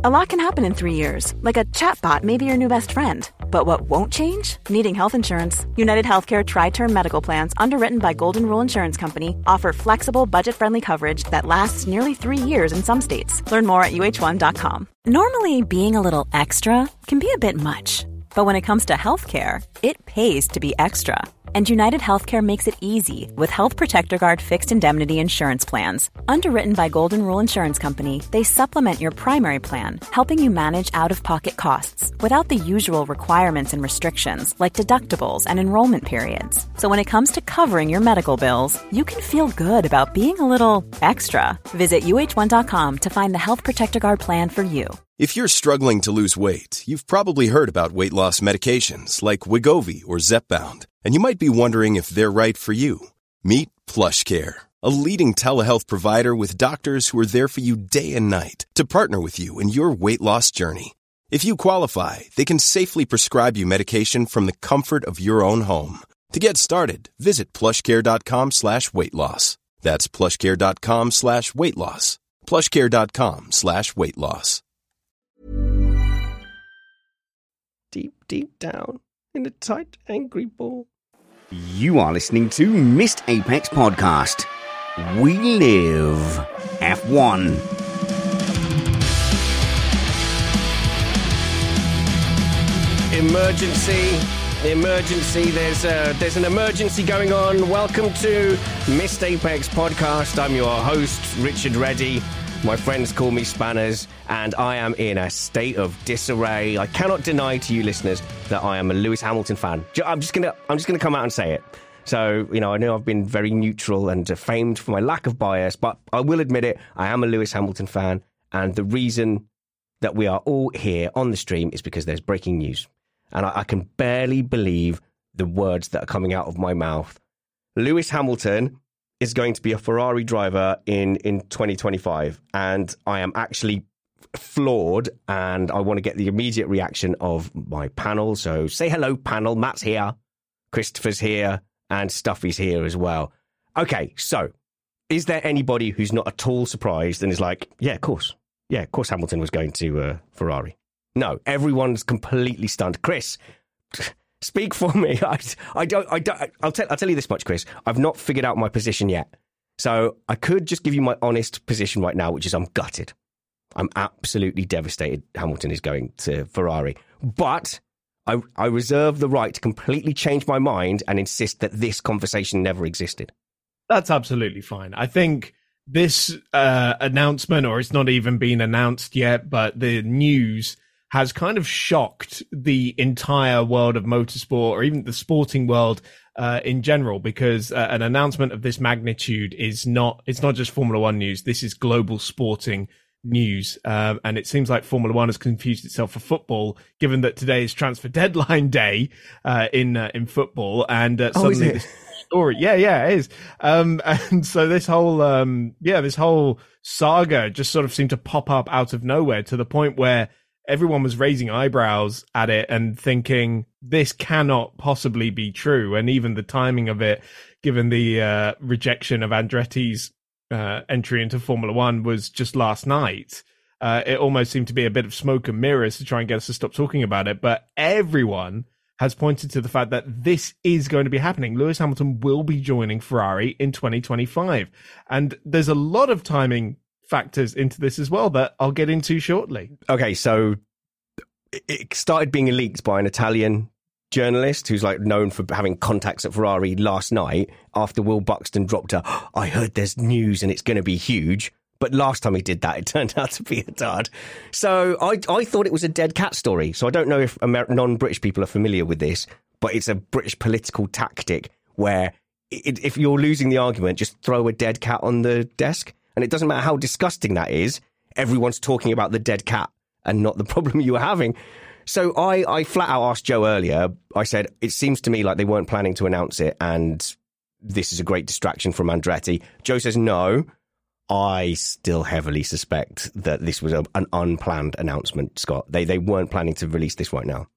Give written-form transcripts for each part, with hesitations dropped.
A lot can happen in 3 years, like a chatbot may be your new best friend. But what won't change? Needing health insurance. United Healthcare Tri-Term Medical Plans, underwritten by Golden Rule Insurance Company, offer flexible, budget-friendly coverage that lasts nearly 3 years in some states. Learn more at uh1.com. Normally, being a little extra can be a bit much. But when it comes to healthcare, it pays to be extra. And United Healthcare makes it easy with Health Protector Guard fixed indemnity insurance plans. Underwritten by Golden Rule Insurance Company, they supplement your primary plan, helping you manage out-of-pocket costs without the usual requirements and restrictions like deductibles and enrollment periods. So when it comes to covering your medical bills, you can feel good about being a little extra. Visit uh1.com to find the Health Protector Guard plan for you. If you're struggling to lose weight, you've probably heard about weight loss medications like Wegovy or Zepbound, and you might be wondering if they're right for you. Meet PlushCare, a leading telehealth provider with doctors who are there for you day and night to partner with you in your weight loss journey. If you qualify, they can safely prescribe you medication from the comfort of your own home. To get started, visit plushcare.com/weightloss. That's plushcare.com/weightloss. plushcare.com/weightloss. Deep down in a tight, angry ball. You are listening to Missed Apex Podcast. We live F1. Emergency. There's an emergency going on. Welcome to Missed Apex Podcast. I'm your host, Richard Reddy. My friends call me Spanners, and I am in a state of disarray. I cannot deny to you listeners that I am a Lewis Hamilton fan. I'm just gonna come out and say it. So, I know I've been very neutral and famed for my lack of bias, but I will admit it, I am a Lewis Hamilton fan, and the reason that we are all here on the stream is because there's breaking news. And I can barely believe the words that are coming out of my mouth. Lewis Hamilton is going to be a Ferrari driver in 2025. And I am actually floored, and I want to get the immediate reaction of my panel. So say hello, panel. Matt's here, Christopher's here, and Stuffy's here as well. Okay, so is there anybody who's not at all surprised and is like, yeah, of course Hamilton was going to Ferrari? No, everyone's completely stunned. Chris, speak for me. I'll tell you this much, Chris. I've not figured out my position yet. So I could just give you my honest position right now, which is I'm gutted. I'm absolutely devastated Hamilton is going to Ferrari. But I reserve the right to completely change my mind and insist that this conversation never existed. That's absolutely fine. I think this announcement, or it's not even been announced yet, but the news has kind of shocked the entire world of motorsport, or even the sporting world in general, because an announcement of this magnitude it's not just Formula One news. This is global sporting news. And it seems like Formula One has confused itself for football, given that today is transfer deadline day in football. And suddenly this story. Yeah, it is. And so this whole saga just sort of seemed to pop up out of nowhere, to the point where everyone was raising eyebrows at it and thinking this cannot possibly be true. And even the timing of it, given the rejection of Andretti's entry into Formula One was just last night, it almost seemed to be a bit of smoke and mirrors to try and get us to stop talking about it. But everyone has pointed to the fact that this is going to be happening. Lewis Hamilton will be joining Ferrari in 2025. And there's a lot of timing factors into this as well that I'll get into shortly. Okay, so it started being leaked by an Italian journalist who's like known for having contacts at Ferrari last night, after Will Buxton dropped I heard there's news and it's going to be huge. But last time he did that, it turned out to be a dud. So I thought it was a dead cat story. So I don't know if non-British people are familiar with this, but it's a British political tactic where if you're losing the argument, just throw a dead cat on the desk. And it doesn't matter how disgusting that is, everyone's talking about the dead cat and not the problem you were having. So I flat out asked Joe earlier, I said, it seems to me like they weren't planning to announce it and this is a great distraction from Andretti. Joe says no. I still heavily suspect that this was an unplanned announcement, Scott. They weren't planning to release this right now.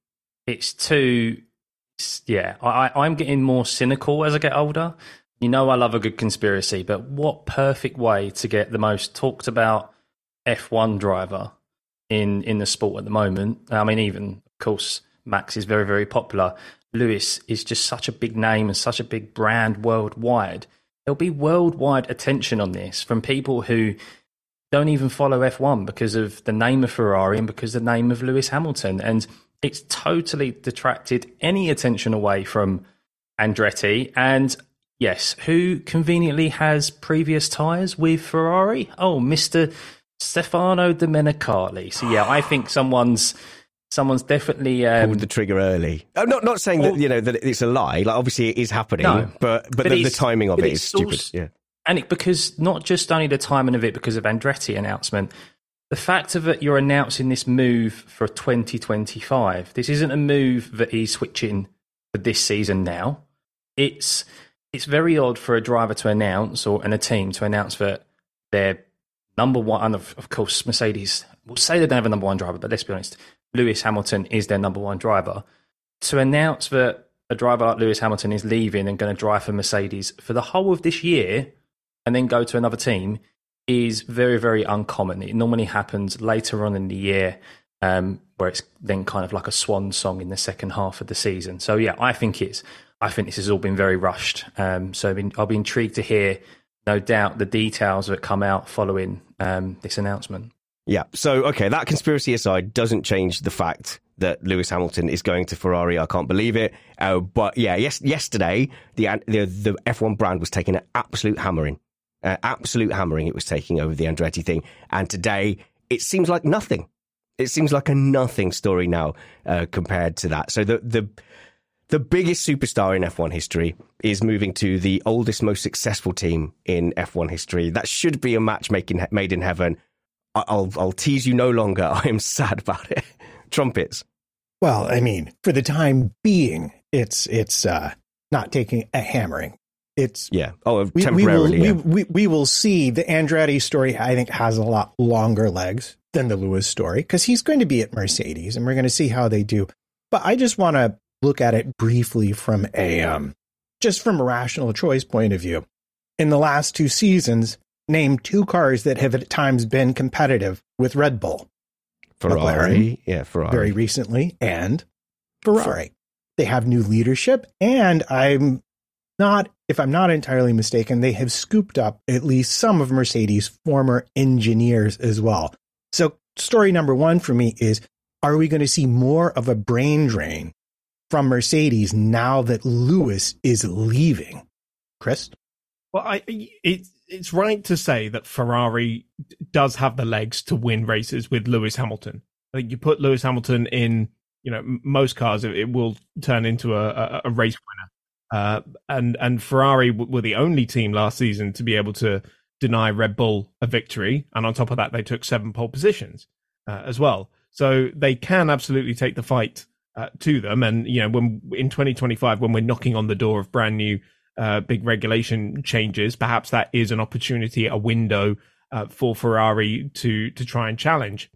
I'm getting more cynical as I get older. I love a good conspiracy, but what perfect way to get the most talked about F1 driver in the sport at the moment. I mean, even, of course, Max is very, very popular. Lewis is just such a big name and such a big brand worldwide. There'll be worldwide attention on this from people who don't even follow F1 because of the name of Ferrari and because of the name of Lewis Hamilton. And it's totally detracted any attention away from Andretti. And yes, who conveniently has previous tyres with Ferrari? Oh, Mr. Stefano Domenicali. So yeah, I think someone's definitely pulled the trigger early. I'm not saying that that it's a lie. Like, obviously it is happening, no, but the timing of it is stupid. Yeah, and because not just only the timing of it because of Andretti announcement, the fact of it you're announcing this move for 2025. This isn't a move that he's switching for this season now. It's very odd for a driver to announce and a team to announce that they're number one. And of course, Mercedes will say they don't have a number one driver, but let's be honest, Lewis Hamilton is their number one driver. To announce that a driver like Lewis Hamilton is leaving and going to drive for Mercedes for the whole of this year and then go to another team is very, very uncommon. It normally happens later on in the year, where it's then kind of like a swan song in the second half of the season. So yeah, I think this has all been very rushed. So I'll be intrigued to hear, no doubt, the details that come out following this announcement. Yeah. So, okay, that conspiracy aside doesn't change the fact that Lewis Hamilton is going to Ferrari. I can't believe it. But yeah, yesterday, the F1 brand was taking an absolute hammering. It was taking over the Andretti thing. And today, it seems like nothing. It seems like a nothing story now compared to that. So the biggest superstar in F1 history is moving to the oldest, most successful team in F1 history. That should be a match made in heaven. I'll tease you no longer. I am sad about it. Trumpets. Well, I mean, for the time being, it's not taking a hammering. It's temporarily. We will see. The Andretti story, I think, has a lot longer legs than the Lewis story because he's going to be at Mercedes, and we're going to see how they do. But I just want to look at it briefly from a rational choice point of view. In the last two seasons, name two cars that have at times been competitive with Red Bull. Ferrari. McLaren, very recently, and Ferrari. They have new leadership, and if I'm not entirely mistaken, they have scooped up at least some of Mercedes' former engineers as well. So story number one for me is, are we going to see more of a brain drain from Mercedes now that Lewis is leaving? Chris? Well, it's right to say that Ferrari does have the legs to win races with Lewis Hamilton. I think you put Lewis Hamilton in, most cars, it will turn into a race winner. And Ferrari were the only team last season to be able to deny Red Bull a victory. And on top of that, they took 7 pole positions as well. So they can absolutely take the fight to them. And, when in 2025, when we're knocking on the door of brand new big regulation changes, perhaps that is an opportunity, a window for Ferrari to try and challenge.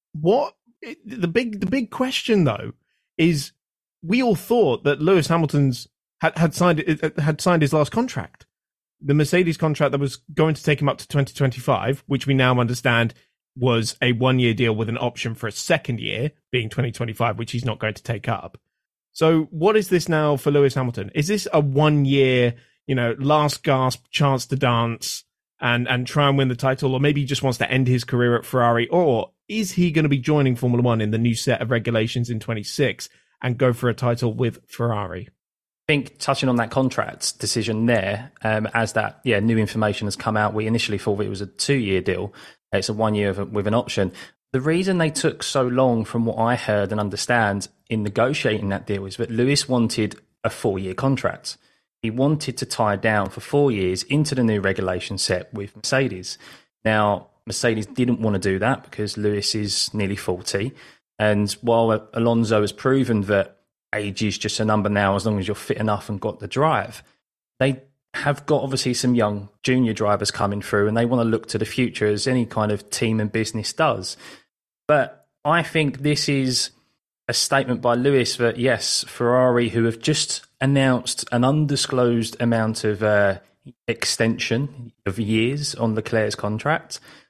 The big question though is, we all thought that Lewis Hamilton's had signed his last contract, the Mercedes contract that was going to take him up to 2025, which we now understand was a 1-year deal with an option for a second year, being 2025, which he's not going to take up. So what is this now for Lewis Hamilton? Is this a 1-year, last gasp chance to dance and try and win the title? Or maybe he just wants to end his career at Ferrari? Or is he going to be joining Formula One in the new set of regulations in 26 and go for a title with Ferrari? I think touching on that contract decision there, as that new information has come out, we initially thought it was a 2-year deal. It's a 1 year with an option. The reason they took so long, from what I heard and understand, in negotiating that deal is that Lewis wanted a 4-year contract. He wanted to tie down for 4 years into the new regulation set with Mercedes. Now, Mercedes didn't want to do that because Lewis is nearly 40. And while Alonso has proven that age is just a number now, as long as you're fit enough and got the drive, they have got obviously some young junior drivers coming through, and they want to look to the future, as any kind of team and business does. But I think this is a statement by Lewis that, yes, Ferrari, who have just announced an undisclosed amount of extension of years on Leclerc's contract,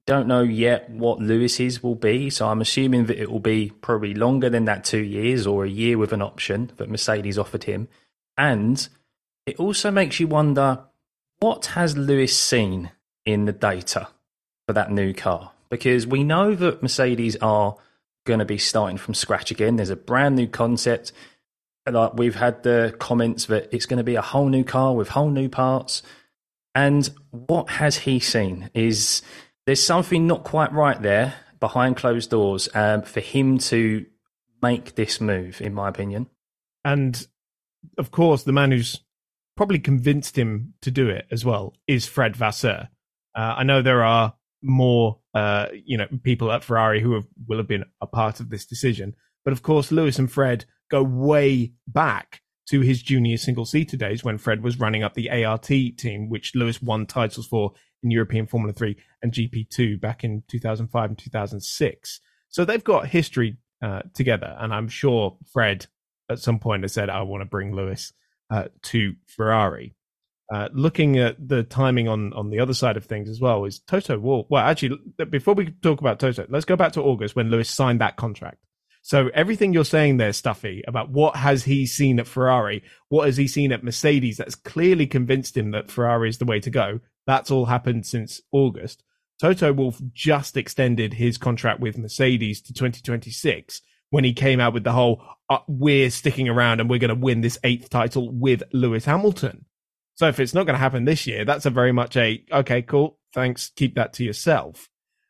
don't know yet what Lewis's will be, so I'm assuming that it will be probably longer than that 2 years or a year with an option that Mercedes offered him. And it also makes you wonder, what has Lewis seen in the data for that new car? Because we know that Mercedes are going to be starting from scratch again. There's a brand new concept. Like, we've had the comments that it's going to be a whole new car with whole new parts. And what has he seen? There's something not quite right there behind closed doors for him to make this move, in my opinion. And, of course, the man who's probably convinced him to do it as well is Fred Vasseur. I know there are more people at Ferrari who will have been a part of this decision. But, of course, Lewis and Fred go way back to his junior single-seater days when Fred was running up the ART team, which Lewis won titles for in European Formula 3 and GP2 back in 2005 and 2006. So they've got history together, and I'm sure Fred at some point has said, I want to bring Lewis to Ferrari. Looking at the timing on the other side of things as well is Toto Wolff. Well, actually, before we talk about Toto, let's go back to August when Lewis signed that contract. So everything you're saying there, Stuffy, about what has he seen at Ferrari, what has he seen at Mercedes that's clearly convinced him that Ferrari is the way to go, that's all happened since August. Toto Wolff just extended his contract with Mercedes to 2026 when he came out with the whole, we're sticking around and we're going to win this 8th title with Lewis Hamilton. So if it's not going to happen this year, that's a very much okay, cool, thanks, keep that to yourself.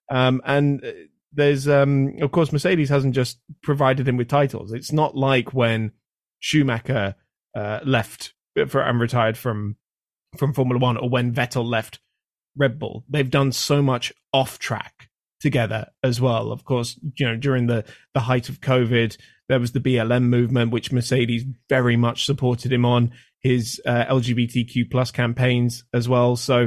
And there's, of course, Mercedes hasn't just provided him with titles. It's not like when Schumacher left and retired from Formula One, or when Vettel left Red Bull. They've done so much off track together as well. Of course, during the height of COVID, there was the BLM movement, which Mercedes very much supported him on, his LGBTQ plus campaigns as well. So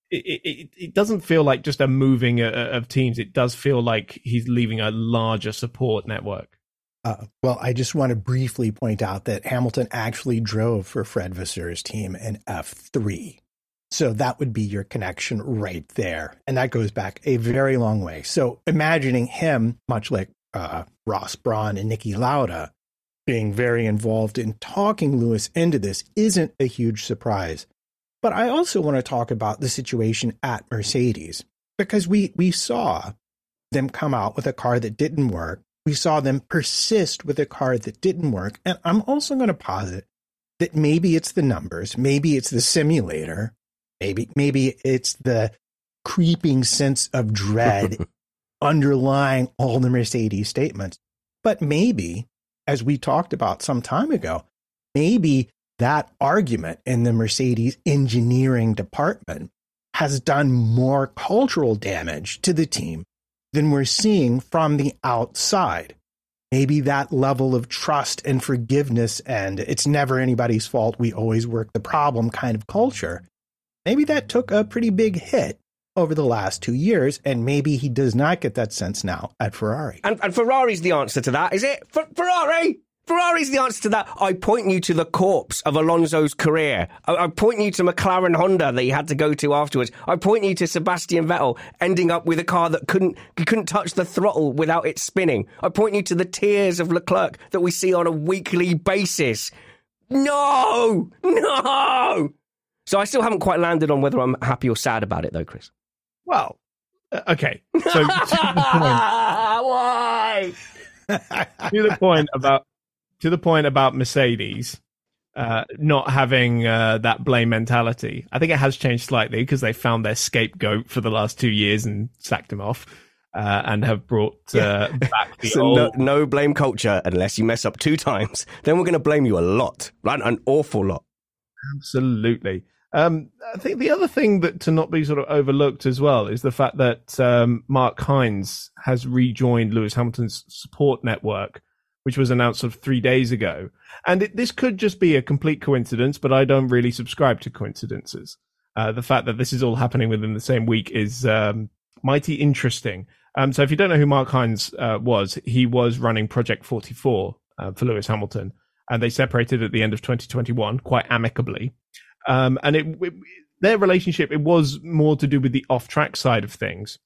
it doesn't feel like just a moving of teams. It does feel like he's leaving a larger support network. Well, I just want to briefly point out that Hamilton actually drove for Fred Vasseur's team in F3. So that would be your connection right there. And that goes back a very long way. So imagining him, much like Ross Brawn and Niki Lauda, being very involved in talking Lewis into this isn't a huge surprise. But I also want to talk about the situation at Mercedes, because we saw them come out with a car that didn't work. We saw them persist with a car that didn't work. And I'm also going to posit that maybe it's the numbers, maybe it's the simulator, maybe it's the creeping sense of dread underlying all the Mercedes statements. But maybe, as we talked about some time ago, maybe that argument in the Mercedes engineering department has done more cultural damage to the team than we're seeing from the outside. Maybe that level of trust and forgiveness and it's never anybody's fault, we always work the problem kind of culture, maybe that took a pretty big hit over the last 2 years, and maybe he does not get that sense now at Ferrari. And Ferrari's the answer to that, is it? Ferrari! Ferrari's the answer to that. I point you to the corpse of Alonso's career. I point you to McLaren Honda that he had to go to afterwards. I point you to Sebastian Vettel ending up with a car that couldn't touch the throttle without it spinning. I point you to the tears of Leclerc that we see on a weekly basis. No! So I still haven't quite landed on whether I'm happy or sad about it, though, Chris. Well, okay. So to the point, why? To the point about Mercedes not having that blame mentality. I think it has changed slightly because they found their scapegoat for the last 2 years and sacked him off and have brought back the old... No blame culture unless you mess up 2 times. Then we're going to blame you a lot, right? An awful lot. Absolutely. I think the other thing that to not be sort of overlooked as well is the fact that Mark Hines has rejoined Lewis Hamilton's support network, which was announced sort of 3 days ago. And this could just be a complete coincidence, but I don't really subscribe to coincidences. The fact that this is all happening within the same week is mighty interesting. So if you don't know who Mark Hines was, he was running Project 44 for Lewis Hamilton, and they separated at the end of 2021 quite amicably. And their relationship, it was more to do with the off-track side of things.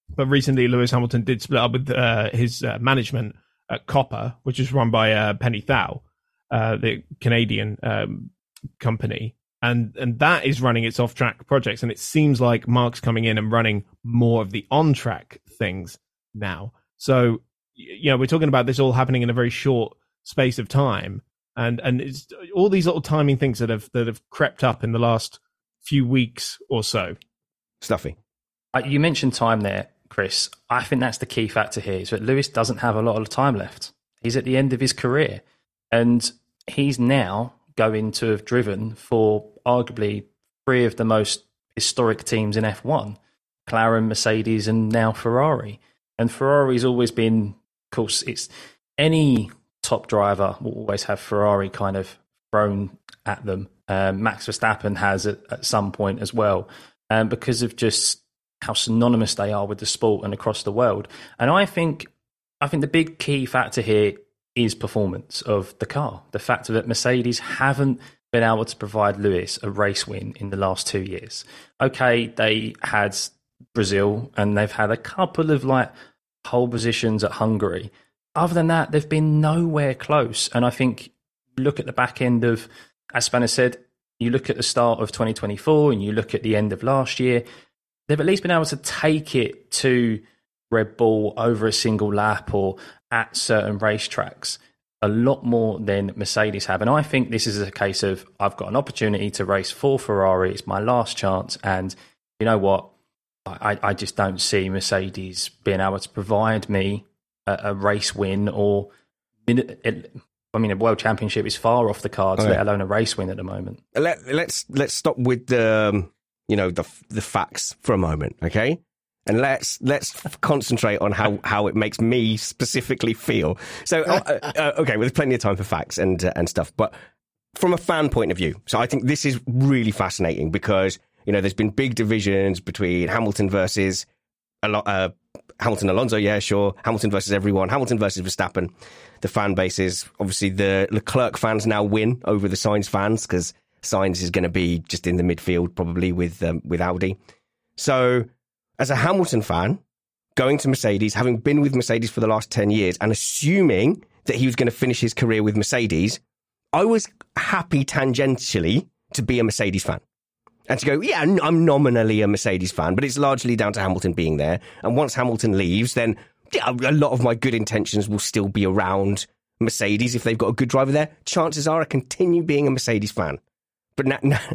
but recently Lewis Hamilton did split up with his management at Copper, which is run by Penny Thau, the Canadian company. And that is running its off-track projects. And it seems like Mark's coming in and running more of the on-track things now. So, we're talking about this all happening in a very short space of time. And it's all these little timing things that have crept up in the last few weeks or so. Stuffy. You mentioned time there, Chris. I think that's the key factor here, is that Lewis doesn't have a lot of time left. He's at the end of his career. And he's now going to have driven for arguably three of the most historic teams in F1, McLaren, Mercedes, and now Ferrari. And Ferrari's always been, of course, it's any top driver will always have Ferrari kind of thrown at them. Max Verstappen has at some point as well, because of just how synonymous they are with the sport and across the world. And I think the big key factor here is performance of the car. The fact that Mercedes haven't been able to provide Lewis a race win in the last 2 years. Okay, they had Brazil and they've had a couple of pole positions at Hungary. Other than that, they've been nowhere close. And I think look at the back end of, as Spanner said, you look at the start of 2024 and you look at the end of last year, they've at least been able to take it to Red Bull over a single lap or at certain racetracks a lot more than Mercedes have. And I think this is a case of, I've got an opportunity to race for Ferrari. It's my last chance. And you know what? I just don't see Mercedes being able to provide me a race win or, a world championship is far off the cards, let alone a race win at the moment. Let's stop with the facts for a moment, okay? And let's concentrate on how it makes me specifically feel. So, okay, well, there's plenty of time for facts and stuff, but from a fan point of view, so I think this is really fascinating because there's been big divisions between Hamilton versus Hamilton Alonso, yeah, sure. Hamilton versus everyone. Hamilton versus Verstappen. The fan bases, obviously, the Leclerc fans now win over the Sainz fans because Sainz is going to be just in the midfield probably with Audi. So, as a Hamilton fan, going to Mercedes, having been with Mercedes for the last 10 years and assuming that he was going to finish his career with Mercedes, I was happy tangentially to be a Mercedes fan. And to go, yeah, I'm nominally a Mercedes fan, but it's largely down to Hamilton being there. And once Hamilton leaves, then a lot of my good intentions will still be around Mercedes. If they've got a good driver there, chances are I continue being a Mercedes fan. But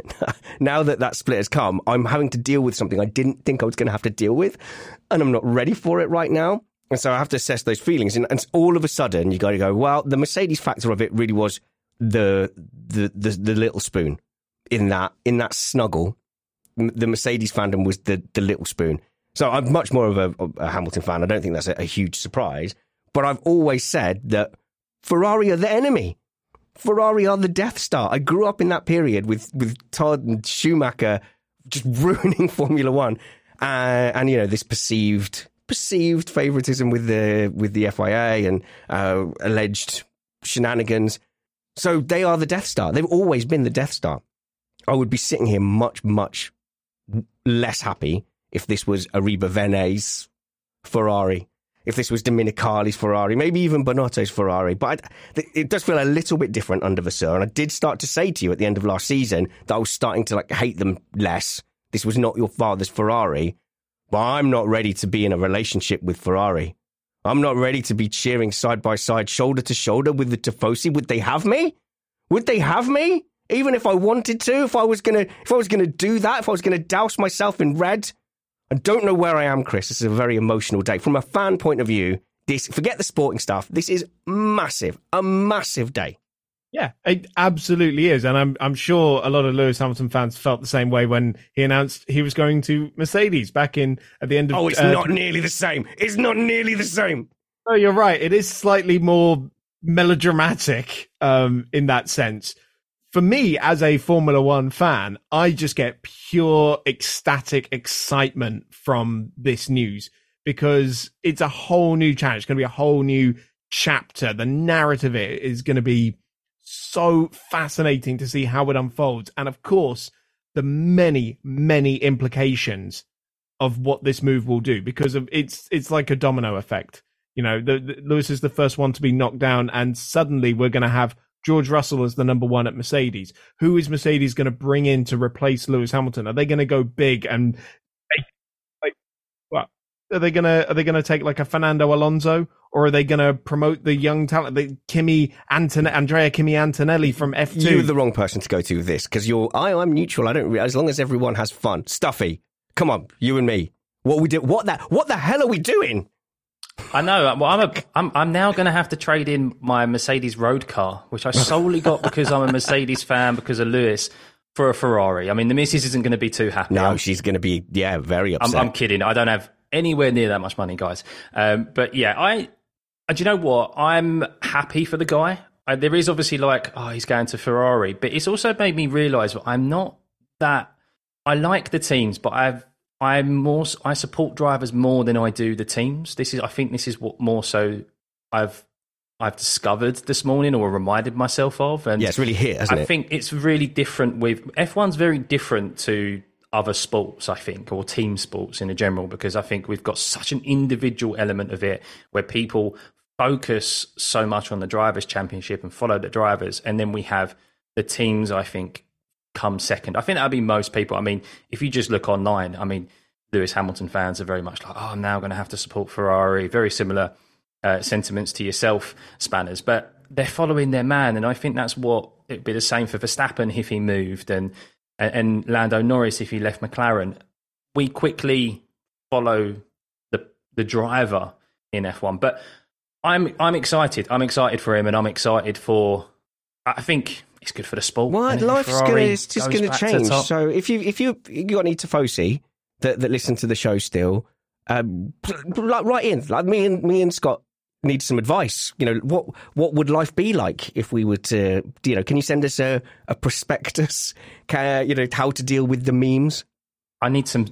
now that split has come, I'm having to deal with something I didn't think I was going to have to deal with, and I'm not ready for it right now. And so I have to assess those feelings. And all of a sudden, you got to go, well, the Mercedes factor of it really was the little spoon in that snuggle. The Mercedes fandom was the little spoon. So I'm much more of a Hamilton fan. I don't think that's a huge surprise. But I've always said that Ferrari are the enemy. Ferrari are the Death Star. I grew up in that period with Todd and Schumacher just ruining Formula One, and this perceived favoritism with the FIA and alleged shenanigans. So they are the Death Star. They've always been the Death Star. I would be sitting here much, much less happy if this was Arriba Vene's Ferrari, if this was Dominicali's Ferrari, maybe even Bonotto's Ferrari. But it does feel a little bit different under Vasseur. And I did start to say to you at the end of last season that I was starting to hate them less. This was not your father's Ferrari. But I'm not ready to be in a relationship with Ferrari. I'm not ready to be cheering side by side, shoulder to shoulder with the Tifosi. Would they have me? Would they have me? Even if I wanted to, if I was gonna do that, if I was gonna douse myself in red. I don't know where I am, Chris. This is a very emotional day. From a fan point of view, forget the sporting stuff. This is a massive day. Yeah, it absolutely is. And I'm sure a lot of Lewis Hamilton fans felt the same way when he announced he was going to Mercedes back at the end of... Oh, it's not nearly the same. It's not nearly the same. Oh, you're right. It is slightly more melodramatic in that sense. For me, as a Formula One fan, I just get pure ecstatic excitement from this news because it's a whole new challenge. It's going to be a whole new chapter. The narrative is going to be so fascinating to see how it unfolds. And of course, the many, many implications of what this move will do, because of it's like a domino effect. You know, Lewis is the first one to be knocked down, and suddenly we're going to have George Russell as the number one at Mercedes. Who is Mercedes going to bring in to replace Lewis Hamilton? Are they going to go big and are they going to take like a Fernando Alonso, or are they going to promote the young talent, the Andrea Kimi Antonelli from F2? You're the wrong person to go to with this, because I'm neutral. I don't, as long as everyone has fun. Stuffy, come on, you and me. What the hell are we doing? I know. Well, I'm now going to have to trade in my Mercedes road car, which I solely got because I'm a Mercedes fan because of Lewis, for a Ferrari. I mean, the missus isn't going to be too happy. No, she's going to be very upset. I'm kidding. I don't have anywhere near that much money, guys. But yeah, do you know what? I'm happy for the guy. There is obviously he's going to Ferrari, but it's also made me realise I'm not that. I like the teams, but I support drivers more than I do the teams. I think this is what more so I've discovered this morning, or reminded myself of. And yeah, it's really hit, hasn't it? I think it's really different with F1's very different to other sports, I think, or team sports in general, because I think we've got such an individual element of it where people focus so much on the drivers' championship and follow the drivers, and then we have the teams, I think, come second. I think that'd be most people. I mean, if you just look online, I mean, Lewis Hamilton fans are very much like, I'm now going to have to support Ferrari. Very similar sentiments to yourself, Spanners, but they're following their man, and I think that's what it'd be the same for Verstappen if he moved, and Lando Norris if he left McLaren. We quickly follow the driver in F1, but I'm excited. I'm excited for him, and I'm excited for. I think it's good for the sport. Well, life's just going to change. So if you got any Tifosi that listen to the show still, write in. Like me and Scott need some advice. You know, what would life be like if we were to, can you send us a prospectus? How to deal with the memes? I need some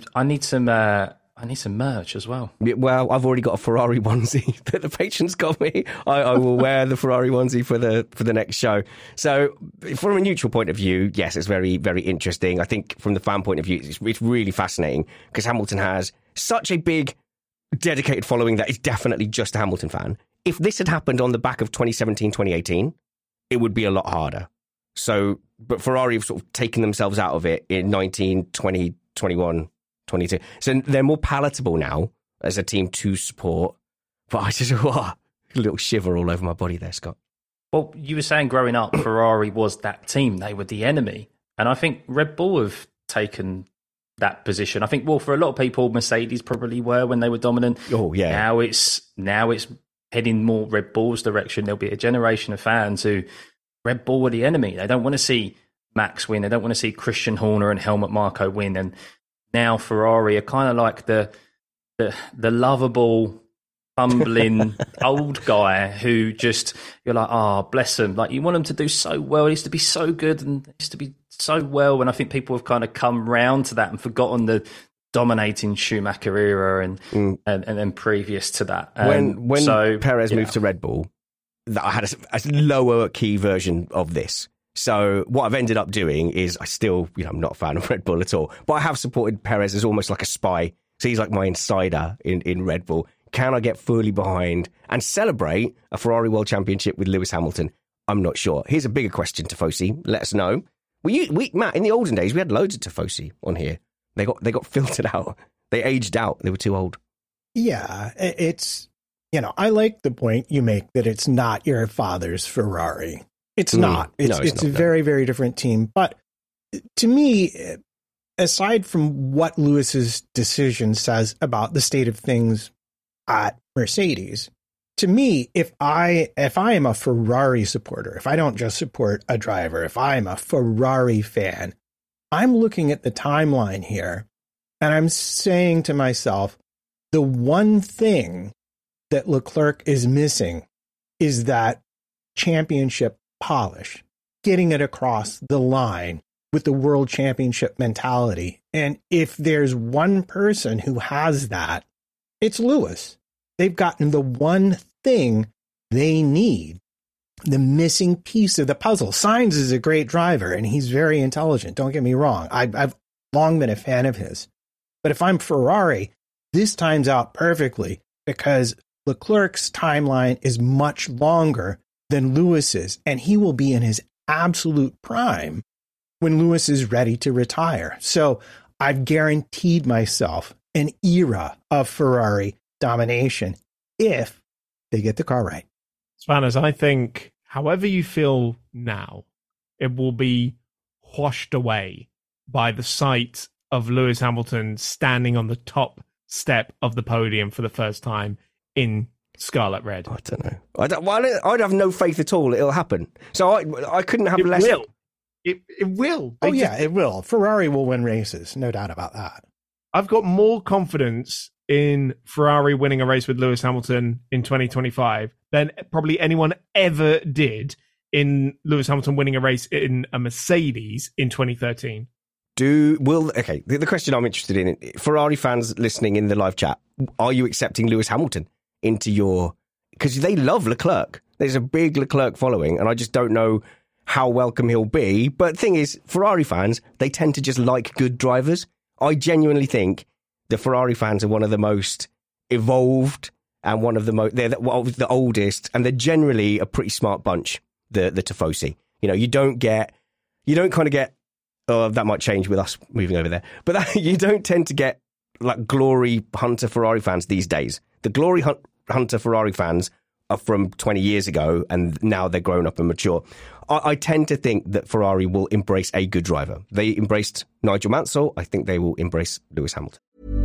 merch as well. Well, I've already got a Ferrari onesie that the patrons got me. I will wear the Ferrari onesie for the next show. So from a neutral point of view, yes, it's very, very interesting. I think from the fan point of view, it's really fascinating because Hamilton has such a big dedicated following that is definitely just a Hamilton fan. If this had happened on the back of 2017, 2018, it would be a lot harder. So, but Ferrari have sort of taken themselves out of it in 19, 20, 21, 22. So they're more palatable now as a team to support. But I just, a little shiver all over my body there, Scott. Well, you were saying growing up, Ferrari was that team. They were the enemy. And I think Red Bull have taken that position. I think, well, for a lot of people, Mercedes probably were when they were dominant. Oh, yeah. Now it's heading more Red Bull's direction. There'll be a generation of fans who Red Bull were the enemy. They don't want to see Max win. They don't want to see Christian Horner and Helmut Marko win. And now Ferrari are kind of like the lovable, fumbling old guy who just, you're like, bless him. Like, you want him to do so well. He used to be so good and he used to be so well. And I think people have kind of come round to that and forgotten the dominating Schumacher era and then previous to that. When Perez moved to Red Bull, I had a lower key version of this. So what I've ended up doing is I still, I'm not a fan of Red Bull at all, but I have supported Perez as almost like a spy. So he's like my insider in Red Bull. Can I get fully behind and celebrate a Ferrari World Championship with Lewis Hamilton? I'm not sure. Here's a bigger question, Tifosi. Let us know. Matt, in the olden days, we had loads of Tifosi on here. They got filtered out. They aged out. They were too old. Yeah, it's, I like the point you make that it's not your father's Ferrari. It's not. It's a very, very different team. But to me, aside from what Lewis's decision says about the state of things at Mercedes, to me, if I am a Ferrari supporter, if I don't just support a driver, if I'm a Ferrari fan, I'm looking at the timeline here and I'm saying to myself, the one thing that Leclerc is missing is that championship polish, getting it across the line with the world championship mentality. And if there's one person who has that, it's Lewis. They've gotten the one thing they need, the missing piece of the puzzle. Sainz is a great driver and he's very intelligent. Don't get me wrong. I've long been a fan of his. But if I'm Ferrari, this times out perfectly because Leclerc's timeline is much longer than Lewis's, and he will be in his absolute prime when Lewis is ready to retire. So I've guaranteed myself an era of Ferrari domination if they get the car right. Spanners, I think however you feel now, it will be washed away by the sight of Lewis Hamilton standing on the top step of the podium for the first time in Scarlet Red. I don't know. I'd have no faith at all it'll happen. So I couldn't have less. Will. It will. It will. Ferrari will win races, no doubt about that. I've got more confidence in Ferrari winning a race with Lewis Hamilton in 2025 than probably anyone ever did in Lewis Hamilton winning a race in a Mercedes in 2013. The question I'm interested in, Ferrari fans listening in the live chat, are you accepting Lewis Hamilton into your... Because they love Leclerc. There's a big Leclerc following, and I just don't know how welcome he'll be. But the thing is, Ferrari fans, they tend to just like good drivers. I genuinely think the Ferrari fans are one of the most evolved and one of the most... They're the oldest, and they're generally a pretty smart bunch, the Tifosi. You know, you don't kind of get... Oh, that might change with us moving over there. But you don't tend to get like glory hunter Ferrari fans these days. The glory hunter Ferrari fans are from 20 years ago, and now they're grown up and mature. I tend to think that Ferrari will embrace a good driver. They embraced Nigel Mansell. I think they will embrace Lewis Hamilton.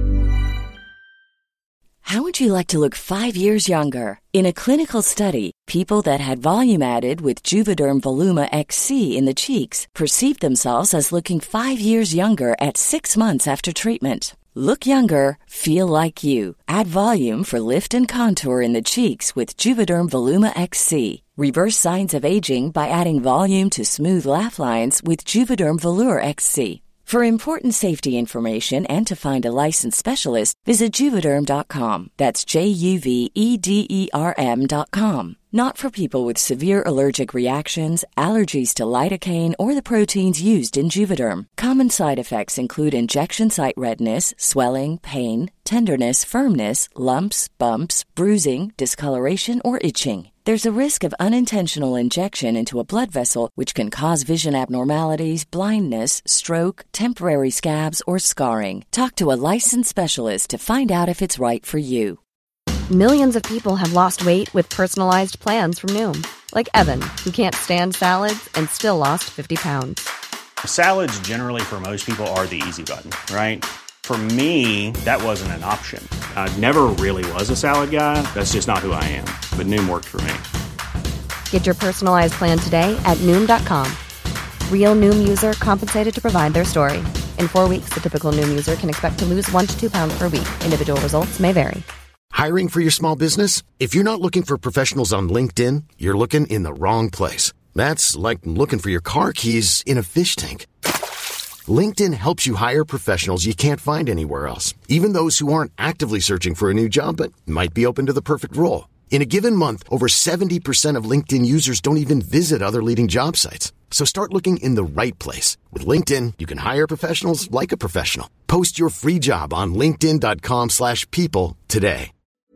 How would you like to look 5 years younger? In a clinical study, people that had volume added with Juvederm Voluma XC in the cheeks perceived themselves as looking 5 years younger at 6 months after treatment. Look younger, feel like you. Add volume for lift and contour in the cheeks with Juvederm Voluma XC. Reverse signs of aging by adding volume to smooth laugh lines with Juvederm Volure XC. For important safety information and to find a licensed specialist, visit Juvederm.com. That's JUVEDERM.com. Not for people with severe allergic reactions, allergies to lidocaine, or the proteins used in Juvederm. Common side effects include injection site redness, swelling, pain, tenderness, firmness, lumps, bumps, bruising, discoloration, or itching. There's a risk of unintentional injection into a blood vessel, which can cause vision abnormalities, blindness, stroke, temporary scabs, or scarring. Talk to a licensed specialist to find out if it's right for you. Millions of people have lost weight with personalized plans from Noom. Like Evan, who can't stand salads and still lost 50 pounds. Salads generally for most people are the easy button, right? For me, that wasn't an option. I never really was a salad guy. That's just not who I am. But Noom worked for me. Get your personalized plan today at Noom.com. Real Noom user compensated to provide their story. In 4 weeks, the typical Noom user can expect to lose 1 to 2 pounds per week. Individual results may vary. Hiring for your small business? If you're not looking for professionals on LinkedIn, you're looking in the wrong place. That's like looking for your car keys in a fish tank. LinkedIn helps you hire professionals you can't find anywhere else, even those who aren't actively searching for a new job but might be open to the perfect role. In a given month, over 70% of LinkedIn users don't even visit other leading job sites. So start looking in the right place. With LinkedIn, you can hire professionals like a professional. Post your free job on linkedin.com/people today.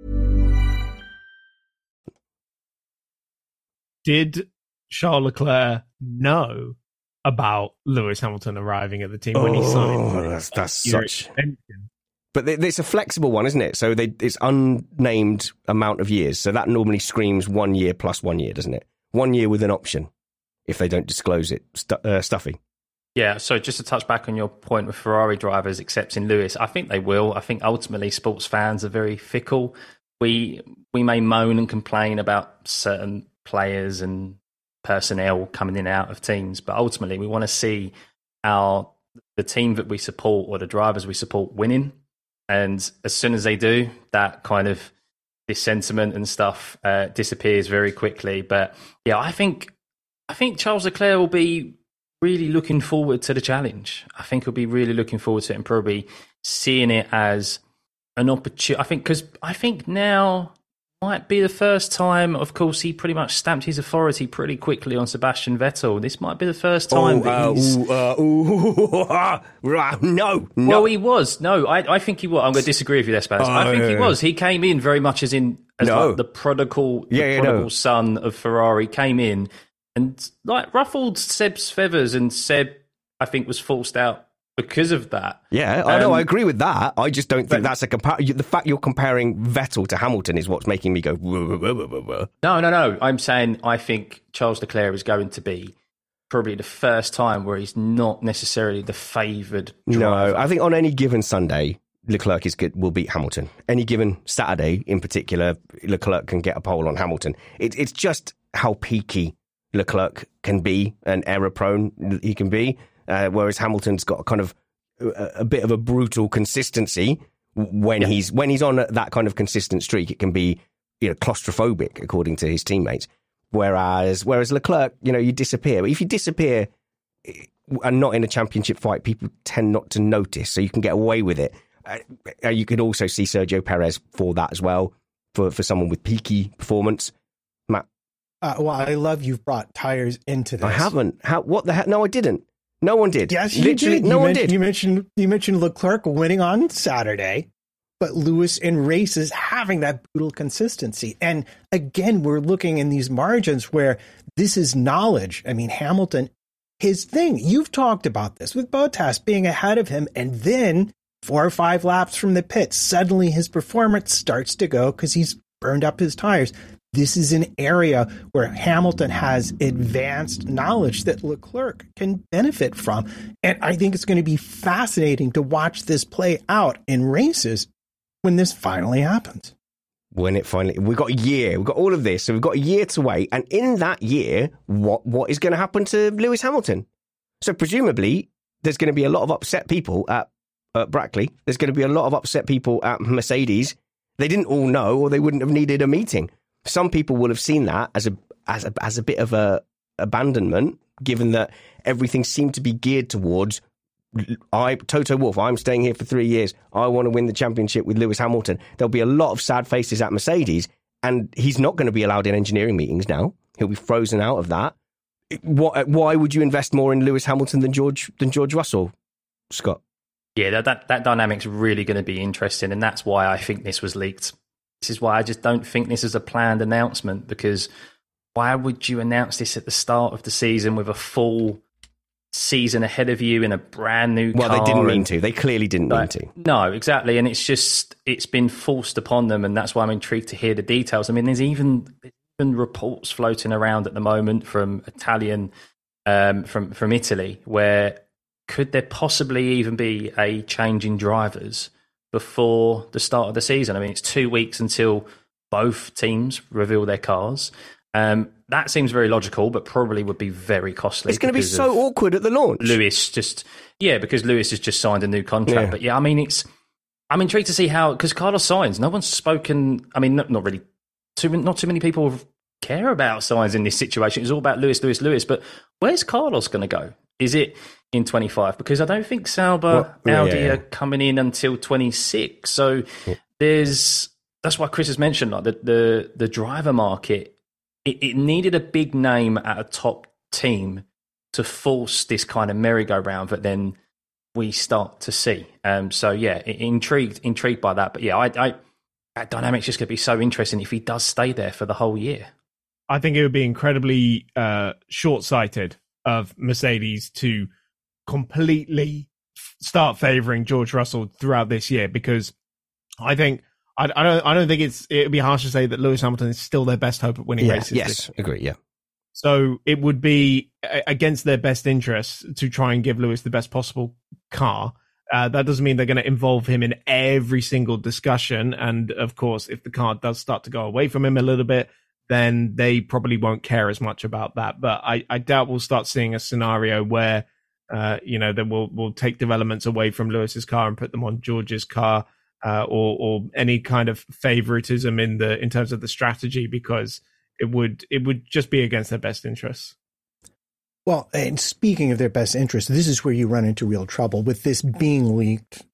Did Charles Leclerc know about Lewis Hamilton arriving at the team when he signed? That's such... Extension. But it's a flexible one, isn't it? So it's unnamed amount of years. So that normally screams 1 year plus 1 year, doesn't it? 1 year with an option if they don't disclose it. Stuffy. Yeah, so just to touch back on your point with Ferrari drivers accepting Lewis, I think they will. I think ultimately sports fans are very fickle. We may moan and complain about certain players and personnel coming in and out of teams, but ultimately we want to see the team that we support or the drivers we support winning. And as soon as they do, that kind of this sentiment and stuff disappears very quickly. But yeah, I think Charles Leclerc will be really looking forward to the challenge. I think he'll be really looking forward to it and probably seeing it as an opportunity. I think now might be the first time. Of course, he pretty much stamped his authority pretty quickly on Sebastian Vettel. This might be the first time no. Well, he was. No, I think he was. I'm going to disagree with you there, Spaz. I think he was. He came in very much as like the prodigal son of Ferrari, came in and like ruffled Seb's feathers, and Seb, I think, was forced out because of that. Yeah, I know, I agree with that. I just don't think that's a the fact you're comparing Vettel to Hamilton is what's making me go. No. I'm saying I think Charles Leclerc is going to be probably the first time where he's not necessarily the favoured driver. No, I think on any given Sunday, Leclerc will beat Hamilton. Any given Saturday, in particular, Leclerc can get a pole on Hamilton. It's just how peaky Leclerc can be and error prone he can be. Whereas Hamilton's got kind of a bit of a brutal consistency when he's on that kind of consistent streak. It can be, claustrophobic according to his teammates. Whereas Leclerc, you disappear. But if you disappear and not in a championship fight, people tend not to notice, so you can get away with it. You could also see Sergio Perez for that as well, for someone with peaky performance. Matt? Well, I love you've brought tires into this. I haven't. What the heck? No, I didn't. No one did. Yes, you did. No one did. You mentioned Leclerc winning on Saturday, but Lewis in races having that brutal consistency. And again, we're looking in these margins where this is knowledge. I mean, Hamilton, his thing, you've talked about this with Bottas being ahead of him, and then 4 or 5 laps from the pit, suddenly his performance starts to go because he's burned up his tires. This is an area where Hamilton has advanced knowledge that Leclerc can benefit from. And I think it's going to be fascinating to watch this play out in races when this finally happens. We've got a year, we've got all of this, so we've got a year to wait. And in that year, what is going to happen to Lewis Hamilton? So presumably, there's going to be a lot of upset people at Brackley. There's going to be a lot of upset people at Mercedes. They didn't all know, or they wouldn't have needed a meeting. Some people will have seen that as a bit of a abandonment, given that everything seemed to be geared towards Toto Wolff. I'm staying here for 3 years. I want to win the championship with Lewis Hamilton. There'll be a lot of sad faces at Mercedes, and he's not going to be allowed in engineering meetings now. He'll be frozen out of that. Why would you invest more in Lewis Hamilton than George Russell, Scott? Yeah, that dynamic's really going to be interesting, and that's why I think this was leaked. This is why I just don't think this is a planned announcement, because why would you announce this at the start of the season with a full season ahead of you in a brand new car? Well, they didn't mean to. They clearly didn't mean to. No, exactly. And it's been forced upon them, and that's why I'm intrigued to hear the details. I mean, there's even reports floating around at the moment from Italian, from Italy, where could there possibly even be a change in drivers before the start of the season? I mean, it's 2 weeks until both teams reveal their cars. That seems very logical, but probably would be very costly. It's going to be so awkward at the launch. Because Lewis has just signed a new contract. Yeah. But yeah, I mean, I'm intrigued to see how, because Carlos Sainz, no one's spoken. I mean, not really. Not too many people care about Sainz in this situation. It's all about Lewis. But where's Carlos going to go? Is it in 25? Because I don't think Sauber, Audi are coming in until 26. So that's why Chris has mentioned like the driver market. It needed a big name at a top team to force this kind of merry-go-round that then we start to see. So yeah, intrigued by that. But yeah, that dynamic's just going to be so interesting if he does stay there for the whole year. I think it would be incredibly short-sighted of Mercedes to completely start favouring George Russell throughout this year, because I think I don't think it would be harsh to say that Lewis Hamilton is still their best hope at winning races. Yes, agree. Yeah. So it would be against their best interests to try and give Lewis the best possible car. That doesn't mean they're going to involve him in every single discussion. And of course, if the car does start to go away from him a little bit, then they probably won't care as much about that. But I doubt we'll start seeing a scenario where, that we'll take developments away from Lewis's car and put them on George's car, or any kind of favoritism in terms of the strategy, because it would just be against their best interests. Well, and speaking of their best interests, this is where you run into real trouble with this being leaked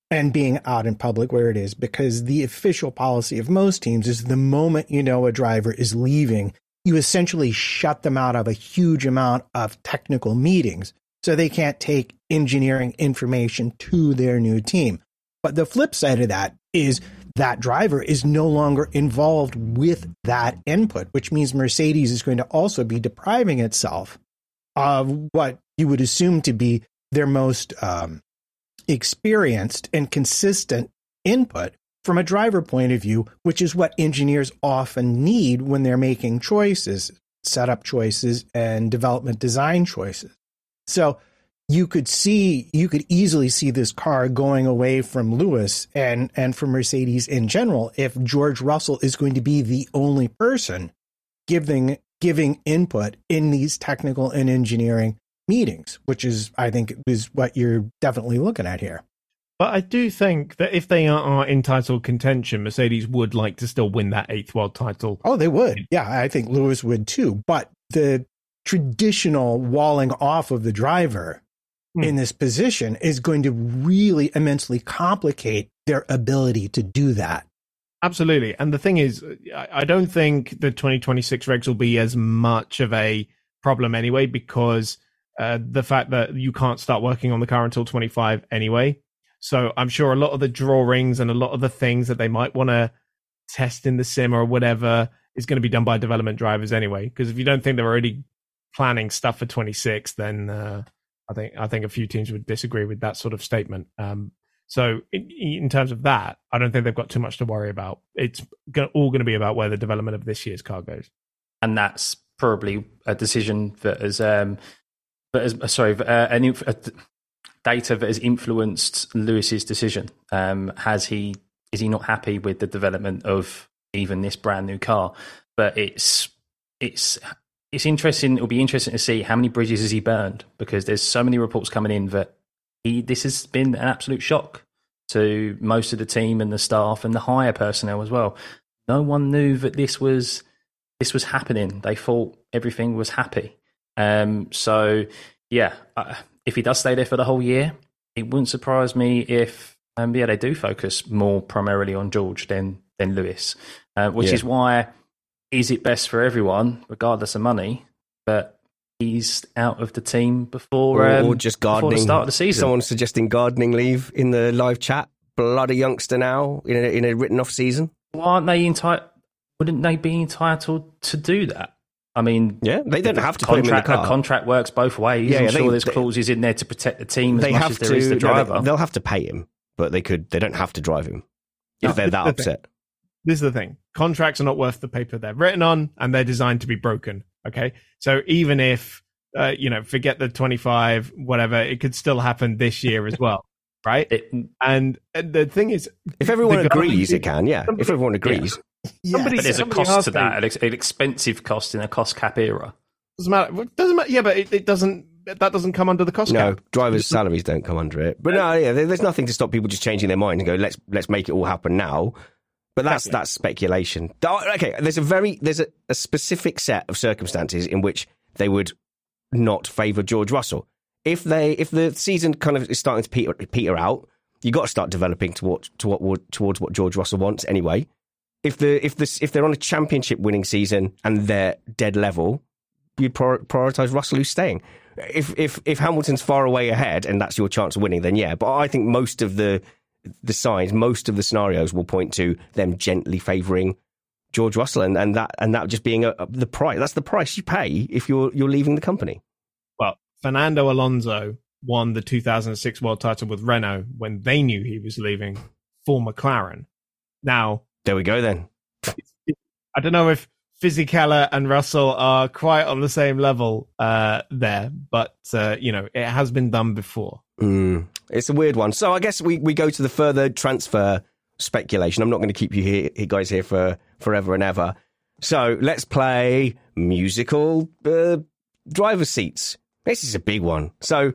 and being out in public where it is, because the official policy of most teams is the moment you know a driver is leaving, you essentially shut them out of a huge amount of technical meetings so they can't take engineering information to their new team. But the flip side of that is that driver is no longer involved with that input, which means Mercedes is going to also be depriving itself of what you would assume to be their most experienced and consistent input from a driver point of view, which is what engineers often need when they're making choices, setup choices and development design choices. So you could easily see this car going away from Lewis and from Mercedes in general if George Russell is going to be the only person giving input in these technical and engineering meetings, which is, I think, is what you're definitely looking at here. But I do think that if they are in title contention, Mercedes would like to still win that 8th world title. Oh, they would. Yeah, I think Lewis would too. But the traditional walling off of the driver in this position is going to really immensely complicate their ability to do that. Absolutely. And the thing is, I don't think the 2026 regs will be as much of a problem anyway, because the fact that you can't start working on the car until 25 anyway. So I'm sure a lot of the drawings and a lot of the things that they might want to test in the sim or whatever is going to be done by development drivers anyway. Because if you don't think they're already planning stuff for 26, then I think a few teams would disagree with that sort of statement. So in terms of that, I don't think they've got too much to worry about. It's all going to be about where the development of this year's car goes. And that's probably a decision that has, data that has influenced Lewis's decision. Is he not happy with the development of even this brand new car? But it's interesting. It'll be interesting to see how many bridges has he burned, because there's so many reports coming in that this has been an absolute shock to most of the team and the staff and the higher personnel as well. No one knew that this was happening. They thought everything was happy. So yeah, if he does stay there for the whole year, it wouldn't surprise me if they do focus more primarily on George than Lewis, which is why. Is it best for everyone, regardless of money, but he's out of the team before or just gardening, before the start of the season? Someone's suggesting gardening leave in the live chat. Bloody youngster now in a written off season. Well, aren't they wouldn't they be entitled to do that? I mean, yeah, they don't have to put him in the car. A contract works both ways. I'm sure there's clauses in there to protect the team as much as there is the driver. They'll have to pay him, but they don't have to drive him if they're that upset. This is the thing. Contracts are not worth the paper they're written on, and they're designed to be broken. Okay. So even if, forget the 25, whatever, it could still happen this year as well. Right. And the thing is, if everyone agrees, it can. Yeah. If everyone agrees. Yeah. But there's a cost to that, an expensive cost in a cost cap era. Doesn't matter. Yeah, but it doesn't. That doesn't come under the cost cap. No, drivers' salaries don't come under it. But there's nothing to stop people just changing their mind and go, let's make it all happen now. But that's speculation. Okay, there's a specific set of circumstances in which they would not favour George Russell. If the season kind of is starting to peter out, you got to start developing towards what George Russell wants anyway. If they're on a championship winning season and they're dead level, you prioritise Russell, who's staying. If Hamilton's far away ahead and that's your chance of winning, then yeah. But I think most of the signs, most of the scenarios will point to them gently favouring George Russell, and that just being the price. That's the price you pay if you're leaving the company. Well, Fernando Alonso won the 2006 world title with Renault when they knew he was leaving for McLaren. Now, there we go then. I don't know if Fisichella and Russell are quite on the same level there, but it has been done before. It's a weird one. So I guess we go to the further transfer speculation. I'm not going to keep you guys here for forever and ever. So let's play musical driver seats. This is a big one. So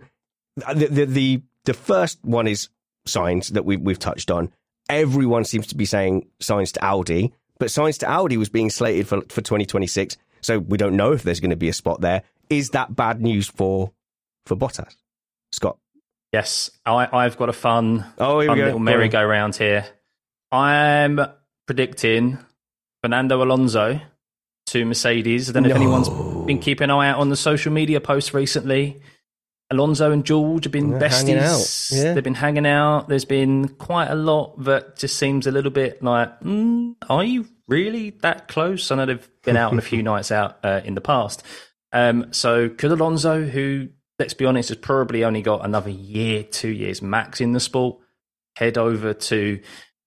the first one is Sainz that we've touched on. Everyone seems to be saying Sainz to Audi, but Sainz to Audi was being slated for 2026, so we don't know if there's going to be a spot there. Is that bad news for Bottas? Scott? Yes, I've got a fun little merry-go-round here. I'm predicting Fernando Alonso to Mercedes. I don't know if anyone's been keeping an eye out on the social media posts recently. Alonso and George have been besties. Yeah. They've been hanging out. There's been quite a lot that just seems a little bit like, are you really that close? I know they've been out on a few nights out in the past. So could Alonso, who, let's be honest, has probably only got another year, 2 years max in the sport, head over to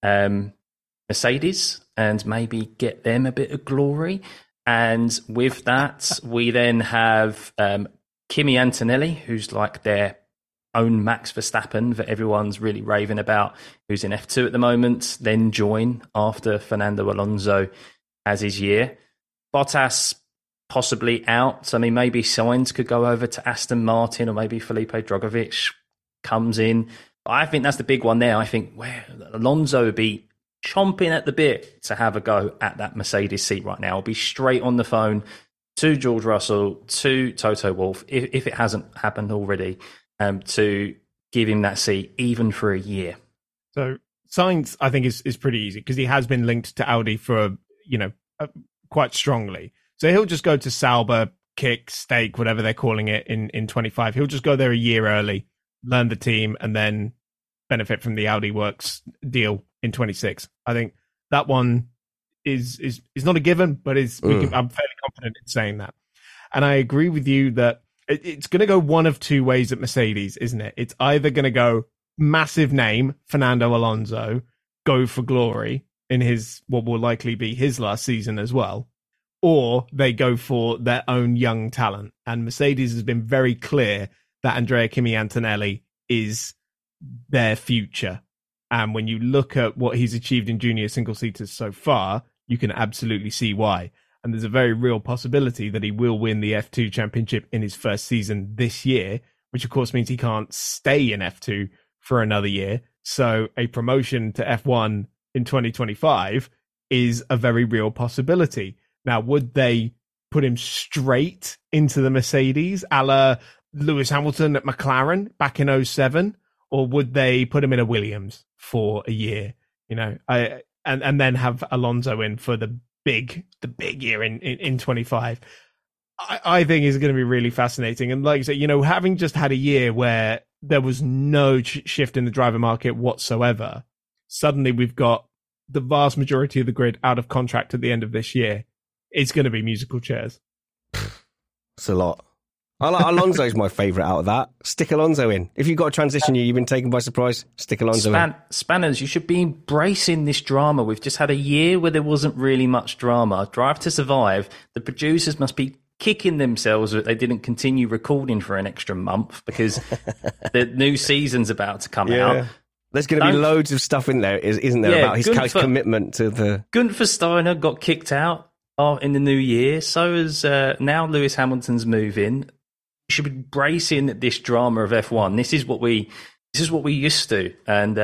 Mercedes and maybe get them a bit of glory? And with that, we then have Kimi Antonelli, who's like their own Max Verstappen that everyone's really raving about, who's in F2 at the moment, then join after Fernando Alonso has his year. Bottas possibly out. So, I mean, maybe Sainz could go over to Aston Martin, or maybe Felipe Drugovich comes in. I think that's the big one there. I think Alonso would be chomping at the bit to have a go at that Mercedes seat right now. I'll be straight on the phone to George Russell, to Toto Wolff, if it hasn't happened already, to give him that seat even for a year. So Sainz, I think, is pretty easy because he has been linked to Audi for, quite strongly. So he'll just go to Sauber, kick, stake, whatever they're calling it in 25. He'll just go there a year early, learn the team, and then benefit from the Audi Works deal in 26. I think that one is not a given, but I'm fairly confident in saying that. And I agree with you that it's going to go one of two ways at Mercedes, isn't it? It's either going to go massive name, Fernando Alonso, go for glory in his what will likely be his last season as well, or they go for their own young talent. And Mercedes has been very clear that Andrea Kimi Antonelli is their future. And when you look at what he's achieved in junior single-seaters so far, you can absolutely see why. And there's a very real possibility that he will win the F2 championship in his first season this year, which of course means he can't stay in F2 for another year. So a promotion to F1 in 2025 is a very real possibility. Now, would they put him straight into the Mercedes, a la Lewis Hamilton at McLaren back in 07? Or would they put him in a Williams for a year? And then have Alonso in for the big year in 25. I think is going to be really fascinating. And like you say, having just had a year where there was no shift in the driver market whatsoever, suddenly we've got the vast majority of the grid out of contract at the end of this year. It's going to be musical chairs. It's a lot. Alonso's my favourite out of that. Stick Alonso in. If you've got a transition year, you've been taken by surprise, stick Alonso in. Spanners, you should be embracing this drama. We've just had a year where there wasn't really much drama. Drive to Survive. The producers must be kicking themselves that they didn't continue recording for an extra month because the new season's about to come out. There's going to be loads of stuff in there, isn't there, about his commitment to the... Gunther Steiner got kicked out in the new year. So is now Lewis Hamilton's moving. Should be bracing this drama of F1. This is what we used to, and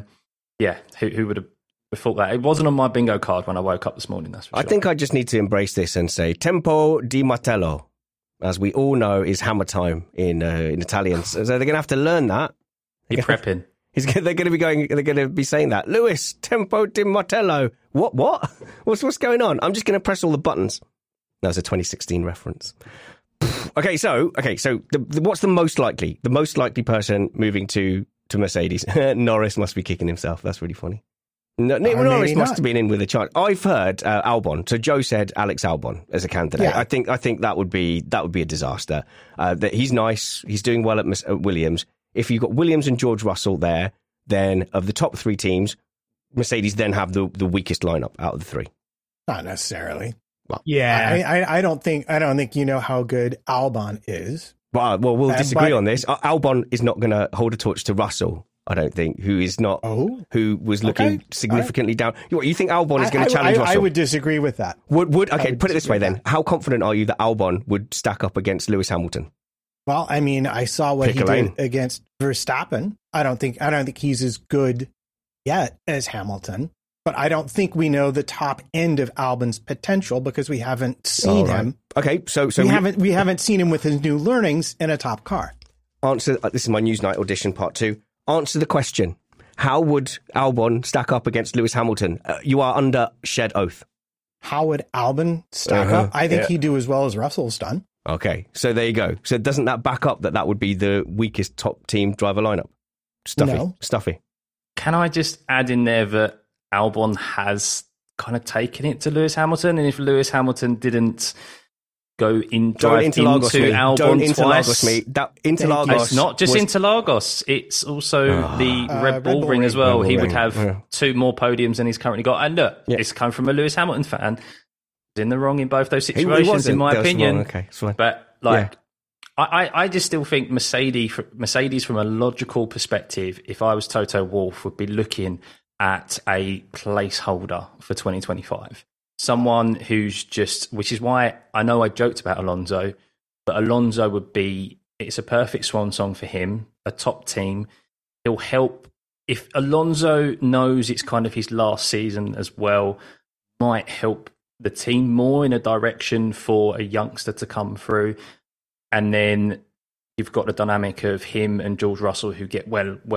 who would have thought that? It wasn't on my bingo card when I woke up this morning. That's for sure. I think I just need to embrace this and say tempo di martello, as we all know is hammer time in Italian. So they're going to have to learn that. You're prepping. They're going to be saying that. Lewis, tempo di martello. What? What's going on? I'm just going to press all the buttons. That was a 2016 reference. Okay, so what's the most likely? The most likely person moving to Mercedes? Norris must be kicking himself. That's really funny. Norris must have been in with a chance. I've heard Albon. So Joe said Alex Albon as a candidate. Yeah. I think that would be a disaster. That he's nice. He's doing well at Williams. If you've got Williams and George Russell there, then of the top three teams, Mercedes then have the weakest lineup out of the three. Not necessarily. Well, yeah, I don't think you know how good Albon is. Well, we'll disagree on this. Albon is not going to hold a torch to Russell. I don't think. Who is not? Who was looking significantly down? You think Albon is going to challenge Russell? I would disagree with that. Put it this way then. How confident are you that Albon would stack up against Lewis Hamilton? Well, I mean, I saw what he did against Verstappen. I don't think he's as good yet as Hamilton. But I don't think we know the top end of Albon's potential because we haven't seen him. Okay, so we haven't seen him with his new learnings in a top car. Answer. This is my Newsnight audition part 2. Answer the question. How would Albon stack up against Lewis Hamilton? You are under shed oath. How would Albon stack up? I think he'd do as well as Russell's done. Okay, so there you go. So doesn't that back up that would be the weakest top team driver lineup? Stuffy. Can I just add in there that Albon has kind of taken it to Lewis Hamilton, and if Lewis Hamilton didn't go into Albon Don't twice, me. That Interlagos. It's not just Interlagos. It's also the Red Bull Ring as well. He would have 2 more podiums than he's currently got. And look, it's come from a Lewis Hamilton fan. He's in the wrong in both those situations, in my opinion. Okay, it's fine. But I just still think Mercedes, from a logical perspective, if I was Toto Wolff, would be looking at a placeholder for 2025. Someone who's just, which is why I know I joked about Alonso, but Alonso would be, it's a perfect swan song for him, a top team. He'll help. If Alonso knows it's kind of his last season as well, might help the team more in a direction for a youngster to come through. And then you've got the dynamic of him and George Russell, who get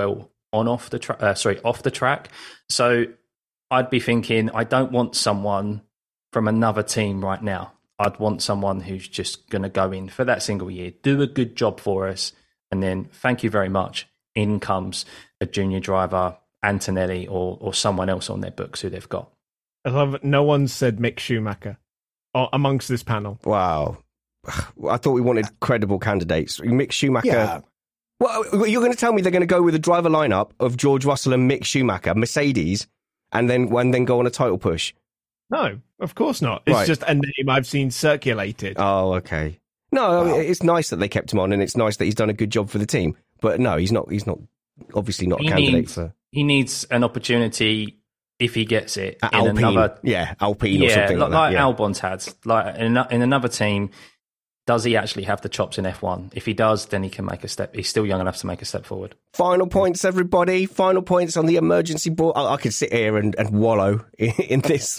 off the track. So I'd be thinking, I don't want someone from another team right now. I'd want someone who's just going to go in for that single year, do a good job for us, and then thank you very much. In comes a junior driver, Antonelli, or someone else on their books who they've got. I love it. No one said Mick Schumacher amongst this panel. Wow. I thought we wanted credible candidates. Mick Schumacher. Yeah. Well, you're going to tell me they're going to go with a driver lineup of George Russell and Mick Schumacher, Mercedes, and then go on a title push? No, of course not. It's just a name I've seen circulated. Oh, okay. No, I mean, it's nice that they kept him on, and it's nice that he's done a good job for the team. But no, he's not. Obviously not a candidate for. He needs an opportunity if he gets it At in Alpine. Alpine or something like that. Like Albon's had. Like in another team, does he actually have the chops in F1? If he does, then he can make a step. He's still young enough to make a step forward. Final points, everybody. Final points on the emergency board. I could sit here and wallow in this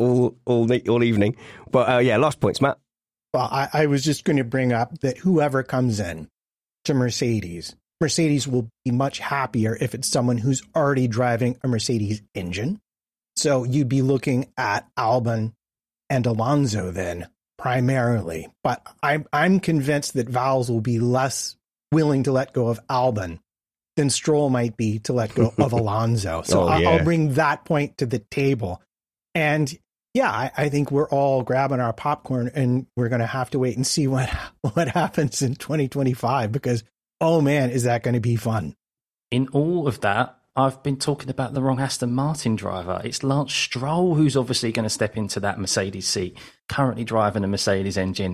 all evening. But last points, Matt. Well, I was just going to bring up that whoever comes in to Mercedes will be much happier if it's someone who's already driving a Mercedes engine. So you'd be looking at Albon and Alonso then primarily. But I'm convinced that Vowles will be less willing to let go of Albon than Stroll might be to let go of Alonso. So I'll bring that point to the table. And I think we're all grabbing our popcorn and we're going to have to wait and see what happens in 2025 because, oh man, is that going to be fun. In all of that, I've been talking about the wrong Aston Martin driver. It's Lance Stroll who's obviously going to step into that Mercedes seat, currently driving a Mercedes engine.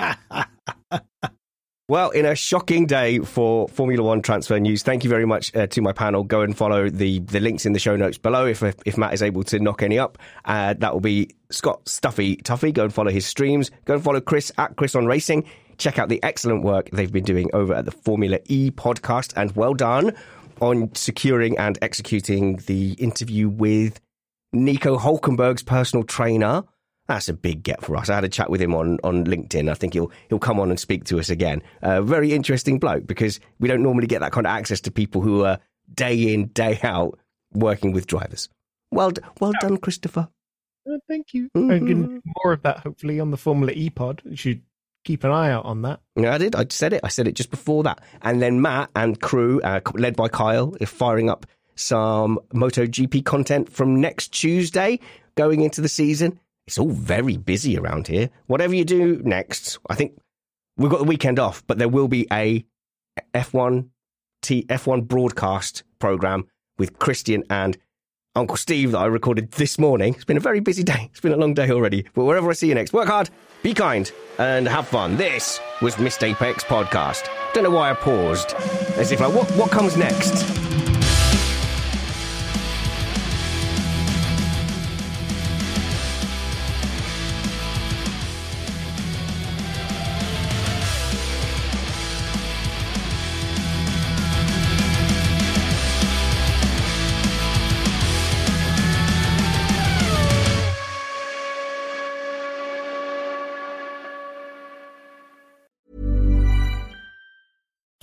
Well, in a shocking day for Formula One transfer news, thank you very much to my panel. Go and follow the links in the show notes below if Matt is able to knock any up. That will be Scott Stuffy Tuffy. Go and follow his streams. Go and follow Chris at Chris on Racing. Check out the excellent work they've been doing over at the Formula E podcast. And well done on securing and executing the interview with Nico Hulkenberg's personal trainer. That's a big get for us. I had a chat with him on LinkedIn. I think he'll come on and speak to us again. Very interesting bloke because we don't normally get that kind of access to people who are day in, day out working with drivers. Well done, Christopher. Thank you. I'm going to do more of that hopefully on the Formula E pod. You should keep an eye out on that. Yeah, I did. I said it just before that. And then Matt and crew, led by Kyle, are firing up some MotoGP content from next Tuesday going into the season. It's all very busy around here. Whatever you do next, I think we've got the weekend off, but there will be a F1 broadcast program with Christian and Uncle Steve that I recorded this morning. It's been a very busy day. It's been a long day already. But wherever I see you next, work hard, be kind, and have fun. This was Missed Apex Podcast. Don't know why I paused. As if like, what comes next?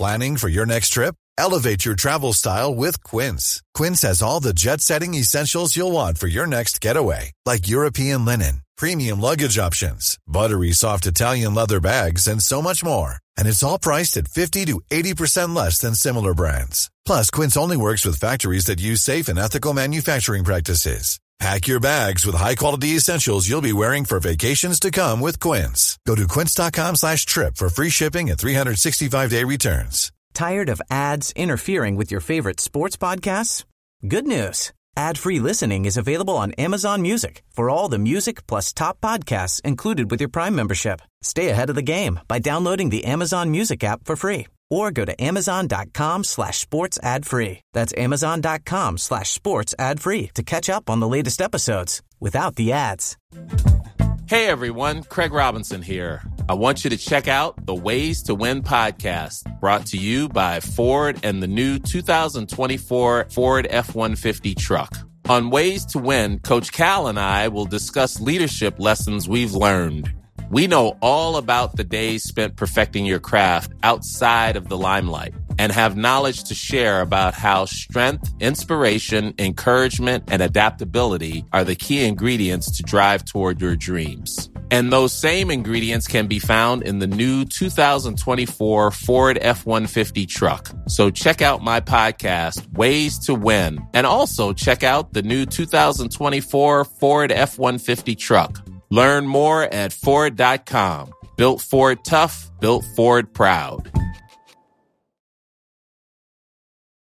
Planning for your next trip? Elevate your travel style with Quince. Quince has all the jet-setting essentials you'll want for your next getaway, like European linen, premium luggage options, buttery soft Italian leather bags, and so much more. And it's all priced at 50 to 80% less than similar brands. Plus, Quince only works with factories that use safe and ethical manufacturing practices. Pack your bags with high-quality essentials you'll be wearing for vacations to come with Quince. Go to quince.com/trip for free shipping and 365-day returns. Tired of ads interfering with your favorite sports podcasts? Good news. Ad-free listening is available on Amazon Music for all the music plus top podcasts included with your Prime membership. Stay ahead of the game by downloading the Amazon Music app for free or go to amazon.com/sports ad free. That's amazon.com/sports ad free to catch up on the latest episodes without the ads. Hey everyone, Craig Robinson here. I want you to check out the Ways to Win podcast, brought to you by Ford and the new 2024 Ford F-150 truck. On Ways to Win, Coach Cal and I will discuss leadership lessons we've learned. We know all about the days spent perfecting your craft outside of the limelight and have knowledge to share about how strength, inspiration, encouragement, and adaptability are the key ingredients to drive toward your dreams. And those same ingredients can be found in the new 2024 Ford F-150 truck. So check out my podcast, Ways to Win, and also check out the new 2024 Ford F-150 truck. Learn more at Ford.com. Built Ford tough, built Ford proud.